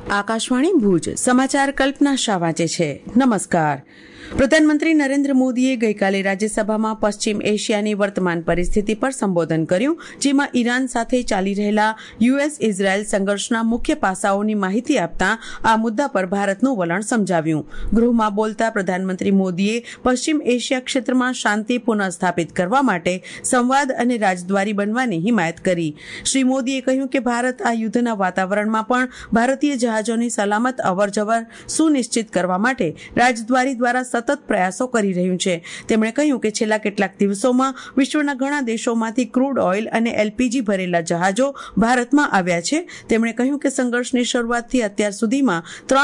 આકાશવાણી ભુજ સમાચાર કલ્પના શાહ વાંચે છે. નમસ્કાર. પ્રધાનમંત્રી નરેન્દ્ર મોદીએ ગઈકાલે રાજ્યસભામાં પશ્ચિમ એશિયાની વર્તમાન પરિસ્થિતિ પર સંબોધન કર્યું, જેમાં ઈરાન સાથે ચાલી રહેલા યુએસ ઇઝરાયલ સંઘર્ષના મુખ્ય પાસાઓની માહિતી આપતા આ મુદ્દા પર ભારતનું વલણ સમજાવ્યું. ગૃહમાં બોલતા પ્રધાનમંત્રી મોદીએ પશ્ચિમ એશિયા ક્ષેત્રમાં શાંતિ પુનઃસ્થાપિત કરવા માટે સંવાદ અને રાજદ્વારી બનવાની હિમાયત કરી. શ્રી મોદીએ કહ્યું કે ભારત આ યુદ્ધના વાતાવરણમાં પણ ભારતીય જહાજોની સલામત અવરજવર સુનિશ્ચિત કરવા માટે રાજદ્વારી દ્વારા સતત પ્રયાસો કરી રહ્યું છે. તેમણે કહ્યું કે છેલ્લા કેટલાક દિવસોમાં વિશ્વના ઘણા દેશોમાંથી ક્રૂડ ઓઇલ અને એલપીજી ભરેલા જહાજો ભારતમાં આવ્યા છે. તેમણે કહ્યું કે સંઘર્ષની શરૂઆતથી અત્યાર સુધીમાં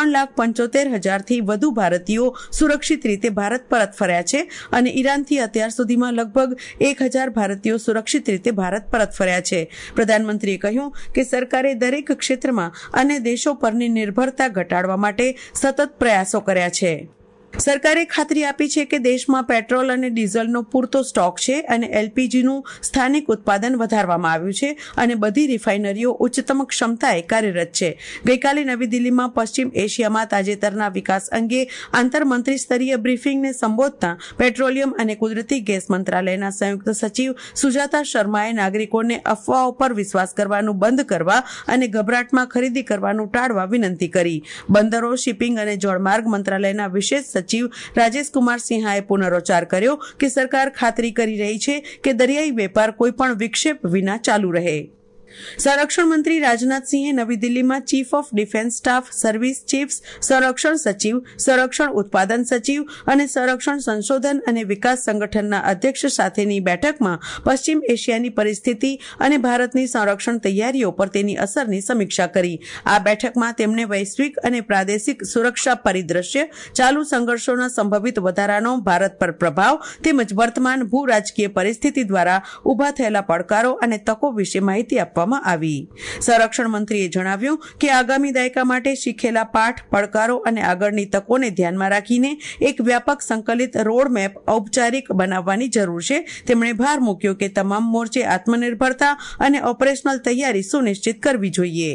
3,75,000થી વધુ ભારતીયો સુરક્ષિત રીતે ભારત પરત ફર્યા છે અને ઈરાનથી અત્યાર સુધીમાં લગભગ 1,000 ભારતીયો સુરક્ષિત રીતે ભારત પરત ફર્યા છે. પ્રધાનમંત્રીએ કહ્યું કે સરકારે દરેક ક્ષેત્રમાં અન્ય દેશો પરની નિર્ભરતા ઘટાડવા માટે સતત પ્રયાસો કર્યા છે. સરકારે ખાતરી આપી છે કે દેશમાં પેટ્રોલ અને ડીઝલનો પૂરતો સ્ટોક છે અને એલપીજીનું સ્થાનિક ઉત્પાદન વધારવામાં આવ્યું છે અને બધી રિફાઇનરીઓ ઉચ્ચતમ ક્ષમતાએ કાર્યરત છે. ગઈકાલે નવી દિલ્હીમાં પશ્ચિમ એશિયામાં તાજેતરના વિકાસ અંગે આંતરમંત્રી સ્તરીય બ્રીફિંગને સંબોધતા પેટ્રોલિયમ અને કુદરતી ગેસ મંત્રાલયના સંયુક્ત સચિવ સુજાતા શર્માએ નાગરિકોને અફવાઓ પર વિશ્વાસ કરવાનું બંધ કરવા અને ગભરાટમાં ખરીદી કરવાનું ટાળવા વિનંતી કરી. બંદરો, શિપિંગ અને જળમાર્ગ મંત્રાલયના વિશેષ સચિવ રાજેશ કુમાર સિંહાએ પુનરોચ્ચાર કર્યો કે સરકાર ખાતરી કરી રહી છે કે દરિયાઈ વેપાર કોઈપણ વિક્ષેપ વિના ચાલુ રહે. સંરક્ષણ મંત્રી રાજનાથસિંહે નવી દિલ્હીમાં chief of defence staff, service chiefs, સંરક્ષણ સચિવ, સંરક્ષણ ઉત્પાદન સચિવ અને સંરક્ષણ સંશોધન અને વિકાસ સંગઠનના અધ્યક્ષ સાથેની બેઠકમાં પશ્ચિમ એશિયાની પરિસ્થિતિ અને ભારતની સંરક્ષણ તૈયારીઓ પર તેની અસરની સમીક્ષા કરી. આ બેઠકમાં તેમણે વૈશ્વિક અને પ્રાદેશિક સુરક્ષા પરિદ્રશ્ય, ચાલુ સંઘર્ષોના સંભવિત વધારાનો ભારત પર પ્રભાવ તેમજ વર્તમાન ભૂ રાજકીય પરિસ્થિતિ દ્વારા ઉભા થયેલા પડકારો અને તકો વિશે માહિતી આપવામાં આવી. સંરક્ષણ મંત્રીએ જણાવ્યું કે આગામી દાયકા માટે શીખેલા પાઠ, પડકારો અને આગળની તકોને ધ્યાનમાં રાખીને એક વ્યાપક સંકલિત રોડમેપ ઔપચારિક બનાવવાની જરૂર છે. તેમણે ભાર મૂક્યો કે તમામ મોરચે આત્મનિર્ભરતા અને ઓપરેશનલ તૈયારી સુનિશ્ચિત કરવી જોઈએ.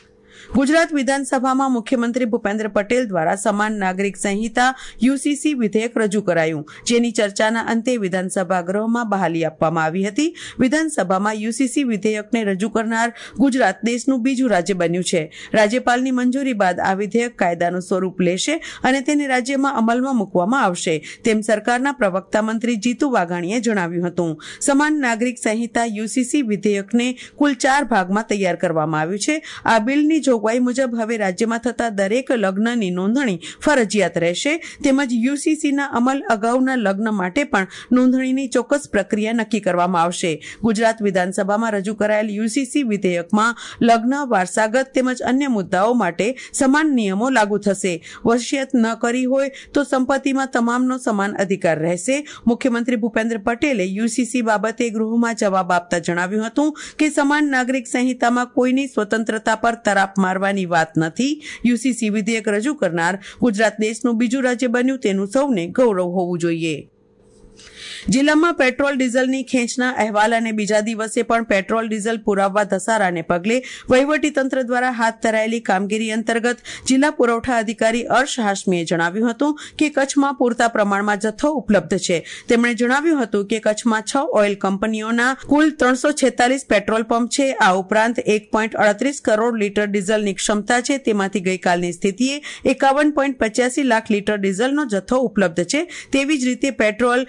ગુજરાત વિધાનસભામાં મુખ્યમંત્રી ભૂપેન્દ્ર પટેલ દ્વારા સમાન નાગરિક સંહિતા યુસીસી વિધેયક રજૂ કરાયું, જેની ચર્ચાના અંતે વિધાનસભા ગૃહમાં બહાલી આપવામાં આવી હતી. વિધાનસભામાં યુસીસી વિધેયકને રજૂ કરનાર ગુજરાત દેશનું બીજું રાજ્ય બન્યું છે. રાજ્યપાલની મંજૂરી બાદ આ વિધેયક કાયદાનું સ્વરૂપ લેશે અને તેને રાજ્યમાં અમલમાં મૂકવામાં આવશે, તેમ સરકારના પ્રવક્તા મંત્રી જીતુ વાઘાણીએ જણાવ્યું હતું. સમાન નાગરિક સંહિતા યુસીસી વિધેયકને કુલ 4 ભાગમાં તૈયાર કરવામાં આવ્યું છે. આ બિલની જોગવાઈ મુજબ હવે રાજ્યમાં થતા દરેક લગ્નની નોંધણી ફરજિયાત રહેશે, તેમજ યુસીસીના અમલ અગાઉના લગ્ન માટે પણ નોંધણીની ચોક્કસ પ્રક્રિયા નક્કી કરવામાં આવશે. ગુજરાત વિધાનસભામાં રજૂ કરાયેલ યુસીસી વિધેયકમાં લગ્ન, વારસાગત તેમજ અન્ય મુદ્દાઓ માટે સમાન નિયમો લાગુ થશે. વસિયત ન કરી હોય તો સંપત્તિમાં તમામનો સમાન અધિકાર રહેશે. મુખ્યમંત્રી ભૂપેન્દ્ર પટેલે યુસીસી બાબતે ગૃહમાં જવાબ આપતા જણાવ્યું હતું કે સમાન નાગરિક સંહિતામાં કોઈની સ્વતંત્રતા પર તરાપ મારવાની વાત નથી. યુસીસી વિધેયક રજૂ કરનાર ગુજરાત દેશનું બીજું રાજ્ય બન્યું તેનું સૌને ગૌરવ હોવું જોઈએ. જિલ્લામાં પેટ્રોલ ડીઝલની ખેંચના અહેવાલ અને બીજા દિવસે પણ પેટ્રોલ ડીઝલ પુરાવવા ધસારાને પગલે વહીવટીતંત્ર દ્વારા હાથ ધરાયેલી કામગીરી અંતર્ગત જિલ્લા પુરવઠા અધિકારી અર્શ હાશમીએ જણાવ્યું હતું કે કચ્છમાં પૂરતા પ્રમાણમાં જથ્થો ઉપલબ્ધ છે. તેમણે જણાવ્યું હતું કે કચ્છમાં 6 ઓઇલ કંપનીઓના કુલ 346 પેટ્રોલ પંપ છે. આ ઉપરાંત 1.38 કરોડ લીટર ડીઝલની ક્ષમતા છે. તેમાંથી ગઈકાલની સ્થિતિએ 51.85 લાખ લીટર ડીઝલનો જથ્થો ઉપલબ્ધ છે. તેવી જ રીતે પેટ્રોલ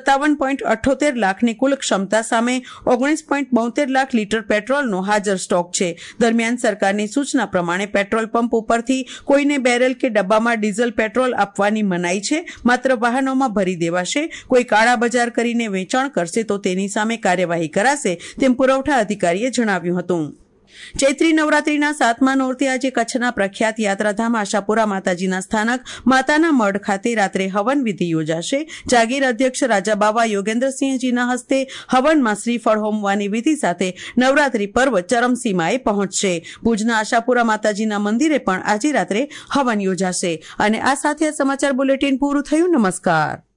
57.78 લાખની કુલ ક્ષમતા સામે 19.72 લાખ લીટર પેટ્રોલનો હાજર સ્ટોક છે. દરમિયાન સરકારની સૂચના પ્રમાણે પેટ્રોલ પંપ ઉપરથી કોઈને બેરેલ કે ડબ્બામાં ડીઝલ પેટ્રોલ આપવાની મનાઈ છે. માત્ર વાહનોમાં ભરી દેવાશે. કોઈ કાળા બજાર કરીને વેચાણ કરશે તો તેની સામે કાર્યવાહી કરાશે, તેમ પુરવઠા અધિકારીએ જણાવ્યું હતું. ચૈત્રી નવરાત્રીના 7મા નોરતે આજે કચ્છના પ્રખ્યાત યાત્રાધામ આશાપુરા માતાજીના સ્થાનક માતાના મઢ ખાતે રાત્રે હવન વિધિ યોજાશે. જાગીર અધ્યક્ષ રાજાબાવા યોગેન્દ્રસિંહજીના હસ્તે હવનમાં શ્રીફળ હોમવાની વિધિ સાથે નવરાત્રી પર્વ ચરમસીમાએ પહોંચશે. ભુજના આશાપુરા માતાજીના મંદિરે પણ આજે રાત્રે હવન યોજાશે. અને આ સાથે સમાચાર બુલેટિન પૂરું થયું. નમસ્કાર.